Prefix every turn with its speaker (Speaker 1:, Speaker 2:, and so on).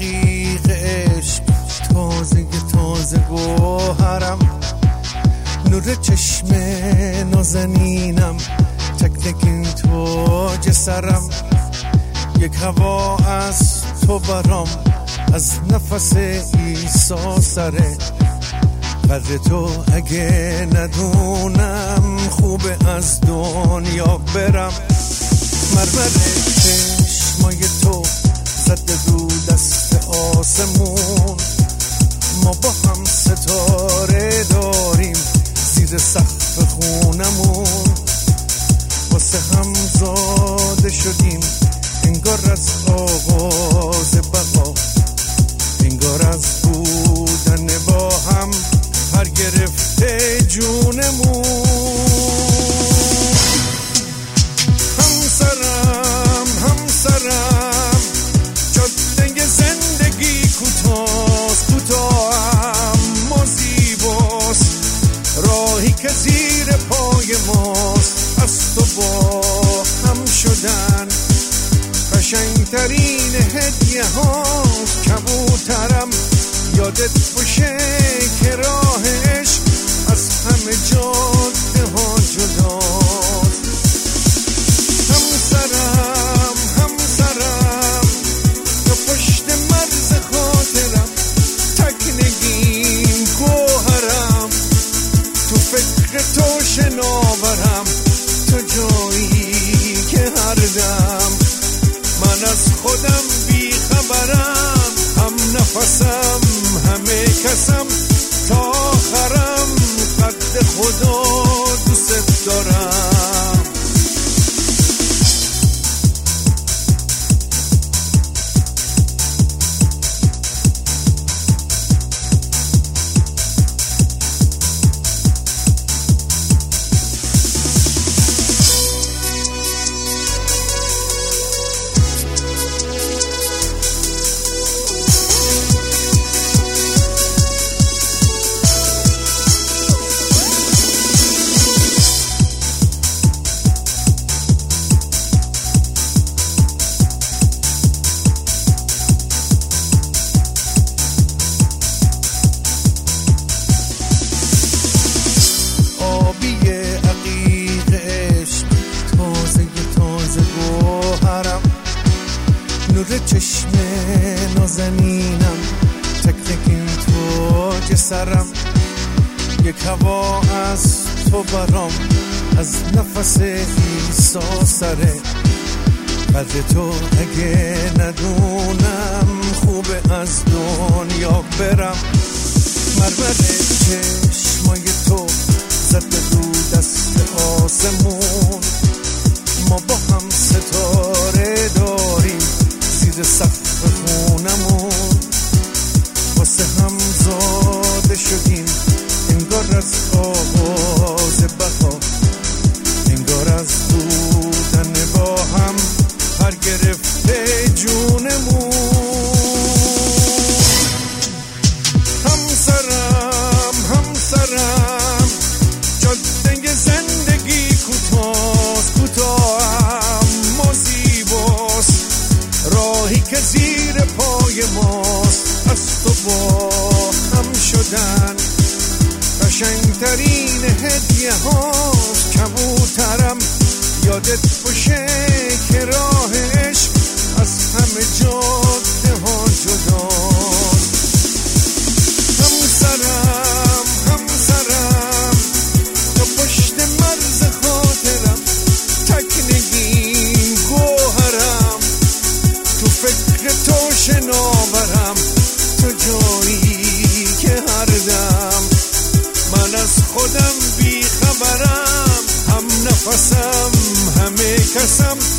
Speaker 1: عقیق عشق تازه گوهرم، نور چشم نازنینم، تکنگین تاج سرم، یک هوا از تو برام، از نفس عیسی سره. قدر تو اگه ندونم خوبه از دنیا برم. مرمر چشمای تو زده رو دست آسمون، ما با هم ستاره داریم زیر سقف خونمون، واسه هم زاده شدیم انگار از آغاز بقا، انگار از بودن با هم پر گرفته جونمون. همسرم جاده زندگی کوتاه اما زیباست، راهی که زیر پای ماست، از تو با هم شدن قشنگترین هدیه هاست. کبوترم یادت باشه که راه عشق از همه جاده ها جداست. همسرم تو پشت مرز خاطرم، تکنگین گوهرم، تو فکر تو شناورم، تو جایی که هر دم من از خودم بیخبرم، هم نفسم همه کسم تا آخرم، قد خدا دوست دارم. نور چشم نازنینم، تکنگین تاج سرم، یک هوا از تو برام، از نفس عیسی سره. قدر تو اگه ندونم خوبه از دنیا برم. مرمر چشمای تو زده رو دست آسمون، ما با هم ستاره داریم زیر سقف خونمون، واسه هم زاده شدیم انگار از آغاز بقا، انگار از بودن با هم پر گرفته جونمون. همسرم جاده زندگی کوتاه اما زیباست، راهی که زیر پای ماست، از تو با هم شدن قشنگترین هدیه هاست. کبوترم یادت باشه که راه عشق از همه جاده ها جداست. همسرم تو پشت مرز خاطرم، تکنگین گوهرم، تو فکر تو شناورم، تو جایی که هر دم من از خودم بیخبرم، هم نفسم همه کسم